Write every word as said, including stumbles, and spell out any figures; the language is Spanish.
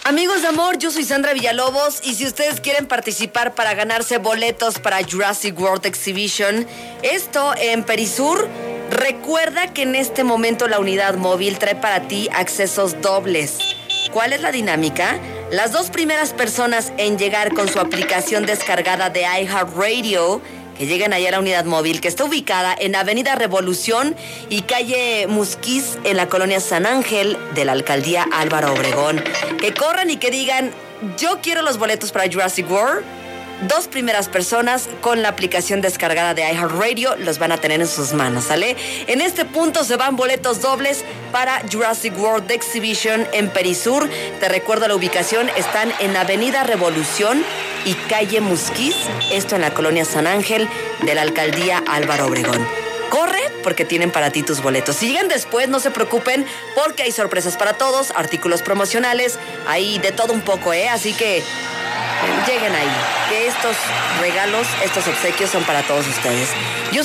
Amigos de amor, yo soy Sandra Villalobos y si ustedes quieren participar para ganarse boletos para Jurassic World Exhibition, esto en Perisur, recuerda que en este momento la unidad móvil trae para ti accesos dobles. ¿Cuál es la dinámica? Las dos primeras personas en llegar con su aplicación descargada de iHeartRadio, que lleguen allá a la unidad móvil, que está ubicada en Avenida Revolución y calle Musquiz, en la colonia San Ángel de la alcaldía Álvaro Obregón. Que corran y que digan, yo quiero los boletos para Jurassic World. Dos primeras personas con la aplicación descargada de iHeartRadio los van a tener en sus manos, ¿sale? En este punto se van boletos dobles para Jurassic World Exhibition en Perisur. Te recuerdo la ubicación, están en Avenida Revolución y calle Musquiz, esto en la colonia San Ángel de la alcaldía Álvaro Obregón. Corre porque tienen para ti tus boletos. Si llegan después, no se preocupen porque hay sorpresas para todos, artículos promocionales, hay de todo un poco, ¿eh? Así que lleguen ahí, que estos regalos, estos obsequios son para todos ustedes. Yo